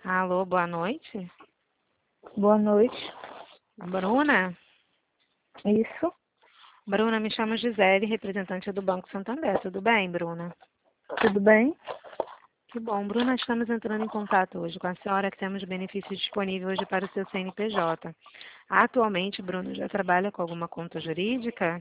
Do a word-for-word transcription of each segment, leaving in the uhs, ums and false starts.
Alô, boa noite. Boa noite. Bruna? Isso? Bruna, me chamo Gisele, representante do Banco Santander. Tudo bem, Bruna? Tudo bem? Que bom. Bruna, estamos entrando em contato hoje com a senhora que temos benefícios disponíveis hoje para o seu C N P J. Atualmente, Bruna, já trabalha com alguma conta jurídica?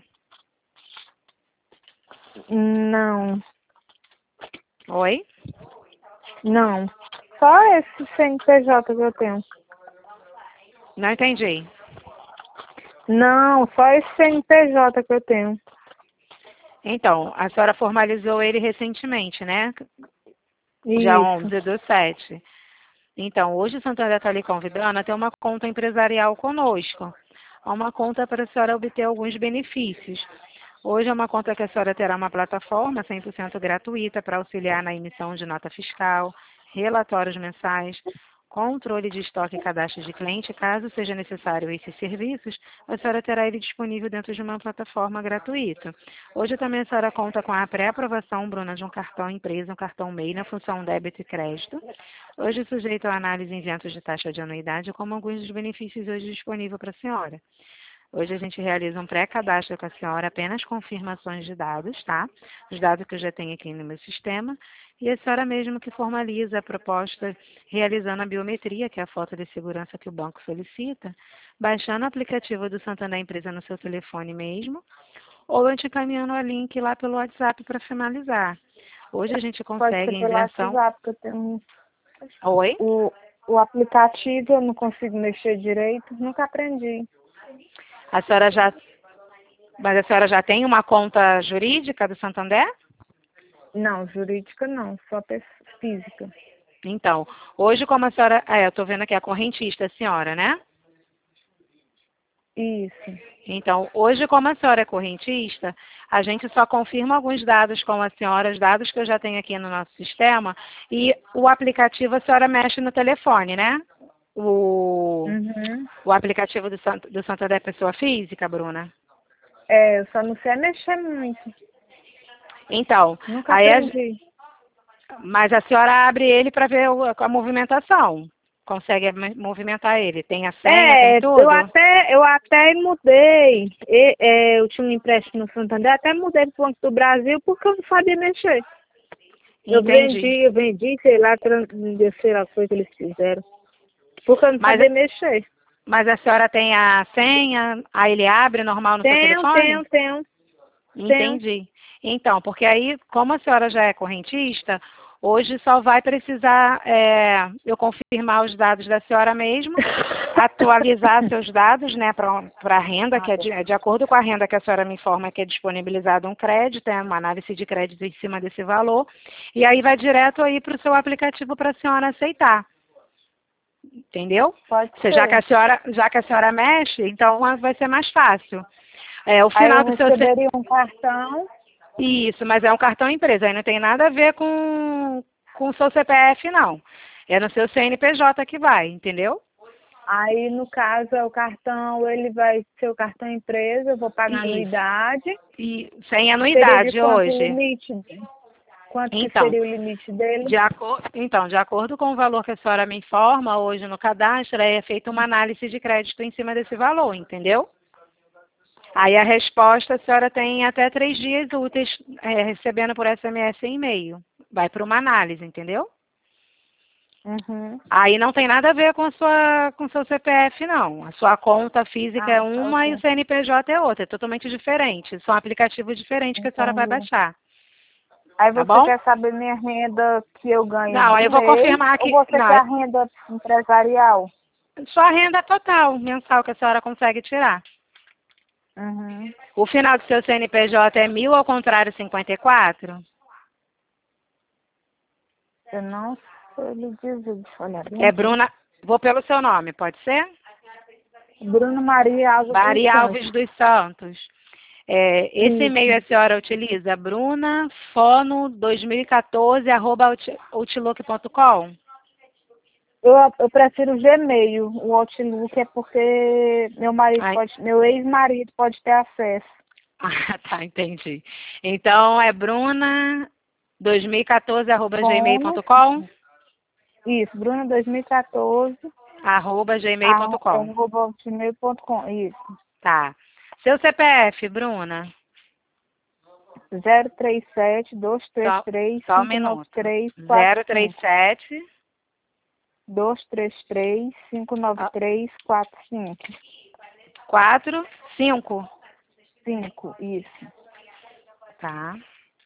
Não, Oi? não. Só esse C N P J que eu tenho. Não entendi. Não, só esse C N P J que eu tenho. Então, a senhora formalizou ele recentemente, né? Dia Isso. onze do sete. Então, hoje o Santander está lhe convidando a ter uma conta empresarial conosco. É uma conta para a senhora obter alguns benefícios. Hoje é uma conta que a senhora terá uma plataforma cem por cento gratuita para auxiliar na emissão de nota fiscal, relatórios mensais, controle de estoque e cadastro de cliente. Caso seja necessário esses serviços, a senhora terá ele disponível dentro de uma plataforma gratuita. Hoje também a senhora conta com a pré-aprovação, Bruna, de um cartão empresa, um cartão M E I na função débito e crédito. Hoje sujeito à análise em isentos de taxa de anuidade, como alguns dos benefícios hoje disponíveis para a senhora. Hoje a gente realiza um pré-cadastro com a senhora, apenas confirmações de dados, tá? Os dados que eu já tenho aqui no meu sistema. E a senhora mesmo que formaliza a proposta realizando a biometria, que é a foto de segurança que o banco solicita, baixando o aplicativo do Santander Empresa no seu telefone mesmo, ou eu te encaminhando o link lá pelo WhatsApp para finalizar. Hoje a gente Pode consegue ser a pelo isenção... WhatsApp, que eu tenho Oi? o, o aplicativo, eu não consigo mexer direito, nunca aprendi. A senhora já... Mas a senhora já tem uma conta jurídica do Santander? Não, jurídica não, só pessoa física. Então, hoje como a senhora... É, eu estou vendo aqui a correntista, a senhora, né? Isso. Então, hoje como a senhora é correntista, a gente só confirma alguns dados com a senhora, os dados que eu já tenho aqui no nosso sistema, e o aplicativo a senhora mexe no telefone, né? O, Uhum. o aplicativo do, Sant, do Santander Pessoa Física, Bruna? É, eu só não sei mexer muito. Então, Nunca aí a, aprendi. mas a senhora abre ele para ver o- a movimentação. Consegue movimentar ele? Tem a senha, tem É, eu tudo? até, eu até mudei. E, é, eu tinha um empréstimo no Santander, até mudei para o Banco do Brasil porque eu não sabia mexer. Eu Entendi. vendi, eu vendi, sei lá, tran- sei lá, foi o que eles fizeram. Porque eu não Mas, sabia mexer. mas a senhora tem a senha, aí ele abre normal no seu Tenho, telefone? tenho, tenho, tenho. Entendi. Então, porque aí, como a senhora já é correntista, hoje só vai precisar é, eu confirmar os dados da senhora mesmo, atualizar seus dados, né, para a renda, que é de, de acordo com a renda que a senhora me informa que é disponibilizado um crédito, é uma análise de crédito em cima desse valor, e aí vai direto aí para o seu aplicativo para a senhora aceitar. Entendeu? Pode Você, já que ser. a senhora, já que a senhora mexe, então vai ser mais fácil. É, o Aí final eu do seu C- receberia um cartão. Isso, mas é um cartão empresa, aí não tem nada a ver com, com o seu C P F, não. É no seu C N P J que vai, entendeu? Aí, no caso, é o cartão, ele vai ser o cartão empresa, eu vou pagar Isso. anuidade. E sem Seria de anuidade quanto o hoje. limite? Quanto que Então, seria o limite dele? de acor então, de acordo com o valor que a senhora me informa hoje no cadastro, é feita uma análise de crédito em cima desse valor, entendeu? Aí a resposta a senhora tem até três dias úteis é, recebendo por S M S e e-mail. Vai para uma análise, entendeu? Uhum. Aí não tem nada a ver com a sua, com o seu C P F, não. A sua conta física é Ah, tá uma e o ok. C N P J é outra. É totalmente diferente. São aplicativos diferentes que a senhora vai Entendi. baixar. Aí Tá você bom? quer saber minha renda que eu ganho Não, aí do eu vou mês confirmar ou aqui. você Não, quer a renda empresarial? só a renda total, mensal, que a senhora consegue tirar. Uhum. O final do seu C N P J é mil ao contrário cinquenta e quatro? Eu não sei lhe dizer, deixa eu olhar bem É aqui. Bruna. Vou pelo seu nome, pode ser? Bruno Maria Alves dos Maria Santos. Alves dos Santos. É, esse e-mail Isso. a senhora utiliza brunafono dois mil e quatorze arroba outlook ponto com? Eu, eu prefiro o Gmail, o Outlook é porque meu marido Ai, pode, meu ex-marido pode ter acesso. ah, tá, entendi. Então é bruna dois mil e quatorze arroba gmail Como? ponto com? Isso, Bruna dois mil e quatorze, arroba gmail ponto com. arroba gmail ponto com, isso. Tá. Seu C P F, Bruna? zero três sete, dois três Só, três, só um cinco nove minuto. três, quatro zero três cinco. sete. dois três três, cinco nove três, quatro cinco. quatro, cinco. cinco, isso. Tá.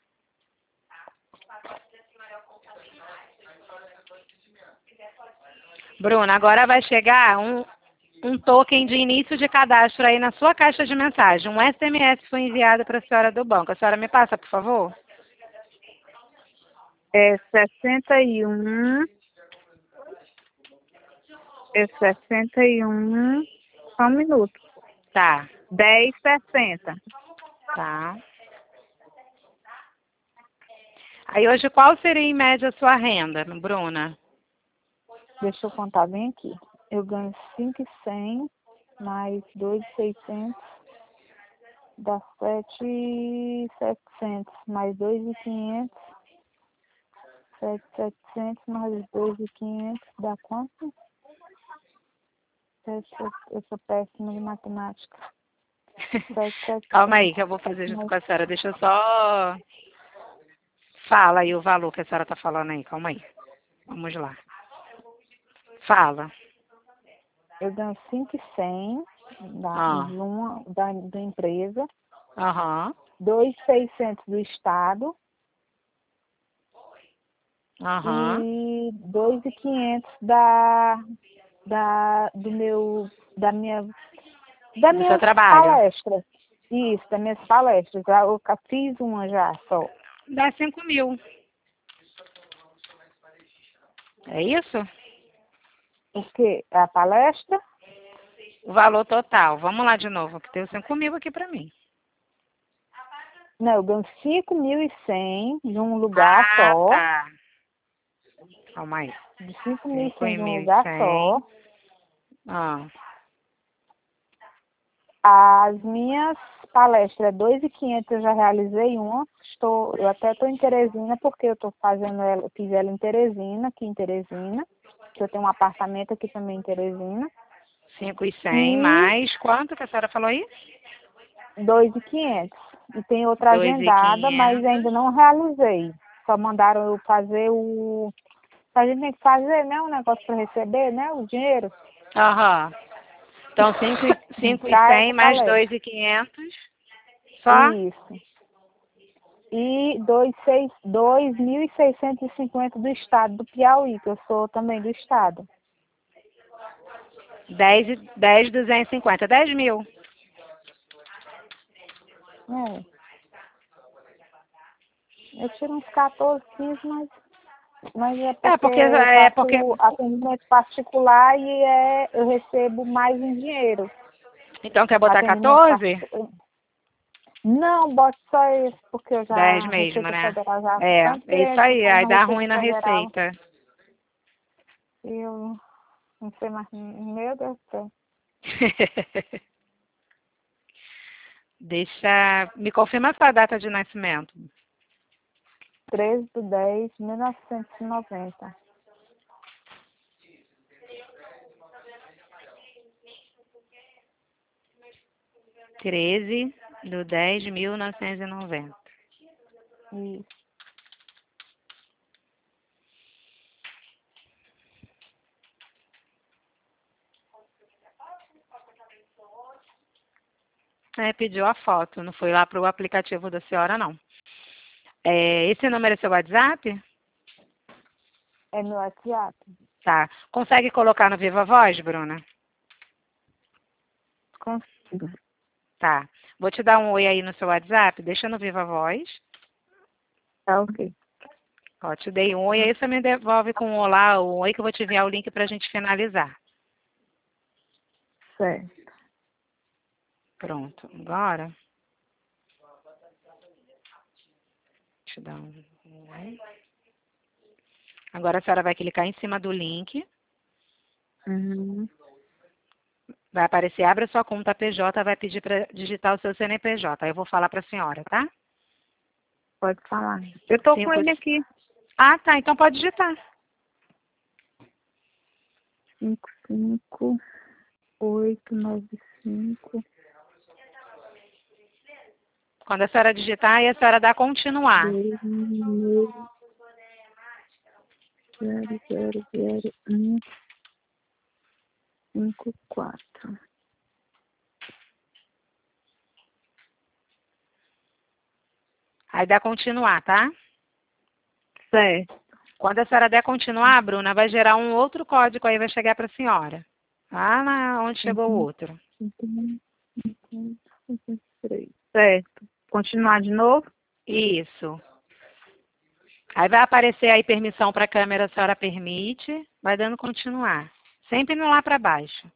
Bruna, agora vai chegar um, um token de início de cadastro aí na sua caixa de mensagem. Um S M S foi enviado para a senhora do banco. A senhora me passa, por favor? É sessenta e um. É sessenta e um. Só um minuto. Tá. dez sessenta. Tá. Aí hoje qual seria em média a sua renda, Bruna? Deixa eu contar bem aqui. Eu ganho cinco mil e cem mais dois mil e seiscentos. Dá sete mil e setecentos mais dois mil e quinhentos. sete mil e setecentos mais dois mil e quinhentos dá quanto? Eu sou, eu sou péssima de matemática. sete mil e setecentos. Calma aí que eu vou fazer junto com a senhora. Deixa eu só... Fala aí o valor que a senhora tá falando aí. Calma aí. Vamos lá. Fala. Eu ganho cinco mil e cem da, Ah. de uma, da, da empresa. Aham. dois mil e seiscentos do Estado. Aham. E dois mil e quinhentos da, da, do meu, da minha, da Do seu minhas trabalho. palestras. Isso, das minhas palestras. Eu fiz uma já só. Dá cinco mil. É isso? O quê? A palestra? O valor total. Vamos lá de novo, que tem cinco mil aqui pra mim. Não, eu ganho cinco mil e cem de um lugar Ah, só. tá. Calma aí. De cinco mil e cinco cem de um mil e lugar só. cem. Ah. As minhas palestras, dois mil e quinhentos eu já realizei uma. Estou, eu até estou em Teresina, porque eu estou fazendo ela, eu fiz ela em Teresina, aqui em Teresina. Que eu tenho um apartamento aqui também em Teresina. cinco e cem E mais quanto que a senhora falou aí? dois mil e quinhentos. E tem outra dois mil e agendada, mas quinhentos. ainda não realizei. Só mandaram eu fazer o... A gente tem que fazer, né? Um negócio para receber, né? O dinheiro. Aham. Então, cinco e Para cem essa mais palestra. dois mil e quinhentos. Só? Isso. E dois mil e seiscentos e cinquenta do estado do Piauí, que eu sou também do estado. dez, dez, duzentos e cinquenta. dez mil. É. Eu tiro uns quatorze, quinze, mas, mas é porque, É porque, eu é faço porque... atendimento particular e é, eu recebo mais em dinheiro. Então, quer botar Atendimento quatorze? particular. Não, bote só esse, porque eu dez já, mesmo, Receita né? Federal, já É, tanto é isso cliente que aí. faz Aí na dá Receita ruim na Federal, receita. eu não sei mais, meu Deus do céu. Deixa... Me confirma a sua data de nascimento. treze de dez de mil novecentos e noventa. treze de dez de mil novecentos e noventa. Isso. É, pediu a foto, não foi lá para o aplicativo da senhora, não. É, esse número é seu WhatsApp? É meu WhatsApp? Tá. Consegue colocar no Viva Voz, Bruna? Consigo. Tá. Vou te dar um oi aí no seu WhatsApp, deixa no Viva Voz. Tá ok. Ó, te dei um oi, aí você me devolve com um olá, um oi que eu vou te enviar o link pra gente finalizar. Certo. Pronto. Agora. Deixa eu dar um oi. Agora a senhora vai clicar em cima do link. Uhum. Vai aparecer, abre sua conta P J, vai pedir para digitar o seu C N P J. Aí eu vou falar para a senhora, tá? Pode falar. Eu tô com Cinco... ele aqui. Ah, tá. Então pode digitar. cinco, cinco, oito, nove, cinco. Quando a senhora digitar, aí a senhora dá continuar. Zero, zero, zero, um, cinco, quatro. Aí dá continuar, tá? Certo. Quando a senhora der continuar, Bruna, vai gerar um outro código aí, vai chegar para a senhora. Lá na onde chegou o outro. Certo. Continuar de novo? Isso. Aí vai aparecer aí permissão para a câmera, a senhora permite, vai dando continuar. Sempre indo lá para baixo.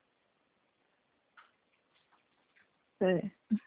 Certo.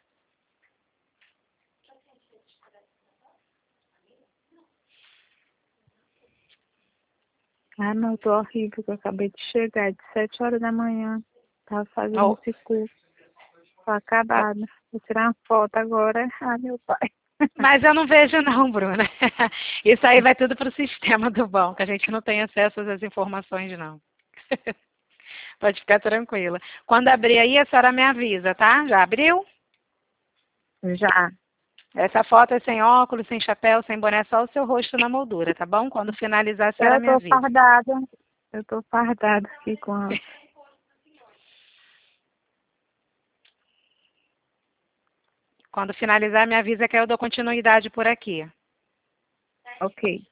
Ah, não, tô horrível, que eu acabei de chegar de sete horas da manhã. Tava fazendo Oh. esse curso. Tô acabada. Vou tirar uma foto agora. Ah, meu pai. Mas eu não vejo não, Bruna. Isso aí vai tudo para o sistema do banco. A gente não tem acesso às informações, não. Pode ficar tranquila. Quando abrir aí, a senhora me avisa, tá? Já abriu? Já. Essa foto é sem óculos, sem chapéu, sem boné, só o seu rosto na moldura, tá bom? Quando finalizar, a senhora Eu me tô avisa. fardada. Eu tô fardada aqui com a... Quando finalizar, me avisa que eu dou continuidade por aqui. Ok.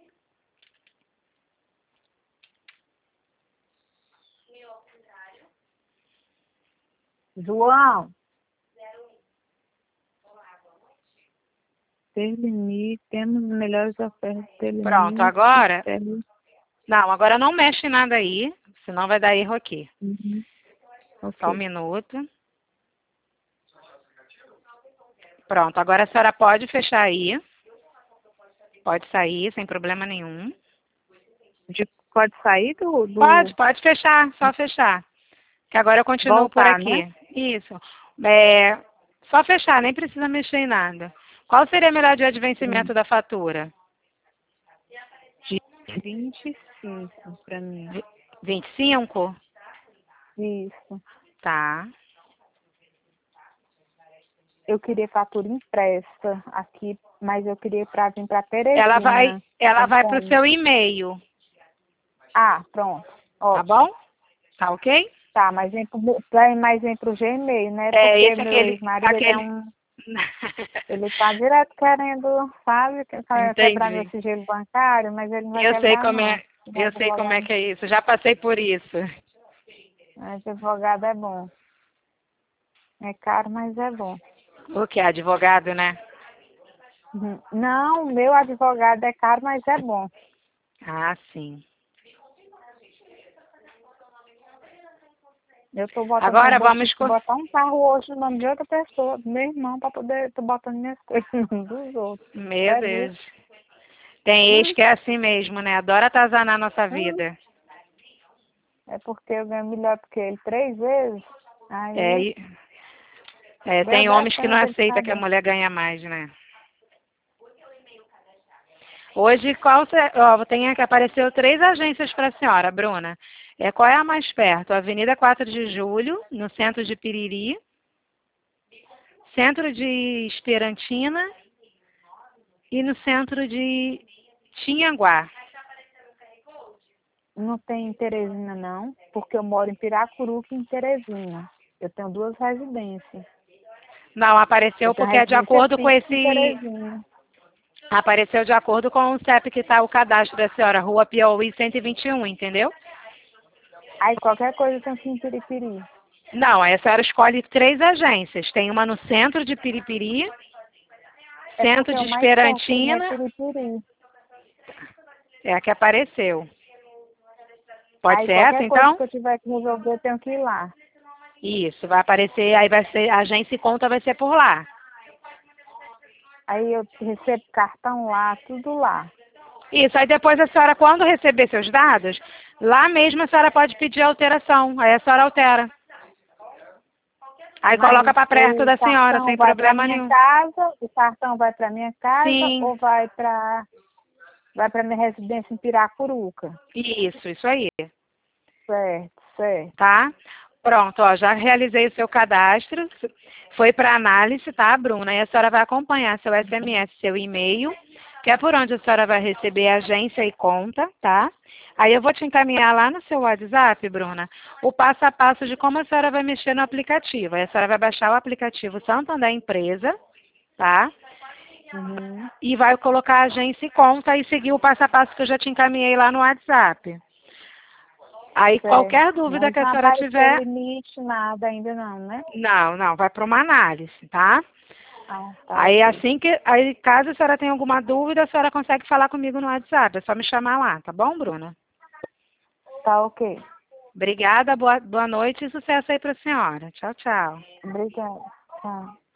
João. Termine, temos melhores ofertas. Pronto, Termine. agora... Não, agora não mexe nada aí, senão vai dar erro aqui. Uhum. Okay. Só um minuto. Pronto, agora a senhora pode fechar aí. Pode sair, sem problema nenhum. De, pode sair do, do... Pode, pode fechar, só fechar. Que agora eu continuo Voltar, por aqui. né? Isso. É, só fechar, nem precisa mexer em nada. Qual seria o melhor dia de vencimento Hum. da fatura? De vinte e cinco para mim. vinte e cinco? Isso. Tá. Eu queria fatura impressa aqui, mas eu queria para vir para Teresina. Ela vai, ela Tem vai para o como? seu e-mail. Ah, pronto. Tá Ótimo. bom? Tá ok? Tá, mas vem pro, mas vem pro Gmail, né? É, Porque esse meu aquele, ex-marido, ele é aquele... um... Ele tá direto querendo, sabe, que- que- quebrar meu Entendi. sigilo bancário, mas ele não vai Eu sei quebrar, como não. é, O eu sei como é advogado, que é isso. Já passei por isso. o advogado é bom. É caro, mas é bom. O que? Advogado, né? Uhum. Não, meu advogado é caro, mas é bom. Ah, sim. Eu tô botando, Agora eu vamos... tive que co- botar um carro hoje no nome de outra pessoa, do meu irmão, pra poder, tô botando minhas coisas no nome dos outros. Meu É Deus. isso. Tem ex Hum, que é assim mesmo, né? Adora atazanar a nossa hum. vida. É porque eu ganho melhor do que ele três vezes. É, Aí, e- é, eu tem homens que não defendo ele aceitam que a também. mulher ganha mais, né? Hoje, qual se- ó, tem que apareceu três agências para a senhora, Bruna. É, qual é a mais perto? Avenida quatro de Julho, no centro de Piriri, centro de Esperantina e no centro de Tinhanguá. Não tem em Teresina, não, porque eu moro em Piracuruca e em Teresina. Eu tenho duas residências. Não, Eu apareceu tenho porque é de residência acordo com fixa em esse... Teresina. Apareceu de acordo com o C E P que está o cadastro da senhora, Rua Piauí cento e vinte e um, entendeu? Aí qualquer coisa eu tenho que ir em Piripiri. Não, aí a senhora escolhe três agências. Tem uma no centro de Piripiri, É centro porque de o mais perto pra mim é Esperantina, Piripiri. é a que apareceu. Pode Aí ser essa, qualquer coisa então? que eu tiver que resolver, eu tenho que ir lá. Isso, vai aparecer, aí vai ser, a agência e conta vai ser por lá. Aí eu recebo cartão lá, tudo lá. Isso, aí depois a senhora, quando receber seus dados, lá mesmo a senhora pode pedir alteração, aí a senhora altera. Aí Mas coloca para perto o da senhora, cartão sem vai para problema minha nenhum. casa, o cartão vai para minha casa Sim, ou vai para vai para minha residência em Piracuruca? isso, isso aí. Certo, certo. Tá? Pronto, ó, já realizei o seu cadastro, foi para análise, tá, Bruna? E a senhora vai acompanhar seu S M S, seu e-mail, que é por onde a senhora vai receber agência e conta, tá? Aí eu vou te encaminhar lá no seu WhatsApp, Bruna, o passo a passo de como a senhora vai mexer no aplicativo. Aí a senhora vai baixar o aplicativo Santander Empresa, tá? Uhum. E vai colocar agência e conta e seguir o passo a passo que eu já te encaminhei lá no WhatsApp. Aí Certo. qualquer dúvida Mas que a não senhora apareceu tiver, limite, nada ainda não, né? não, não, vai para uma análise, tá? Ah, tá Aí ok. assim que, aí caso a senhora tenha alguma dúvida, a senhora consegue falar comigo no WhatsApp, é só me chamar lá, tá bom, Bruna? Tá ok. Obrigada, boa, boa noite e sucesso aí para a senhora. Tchau, tchau. Obrigada. Tá.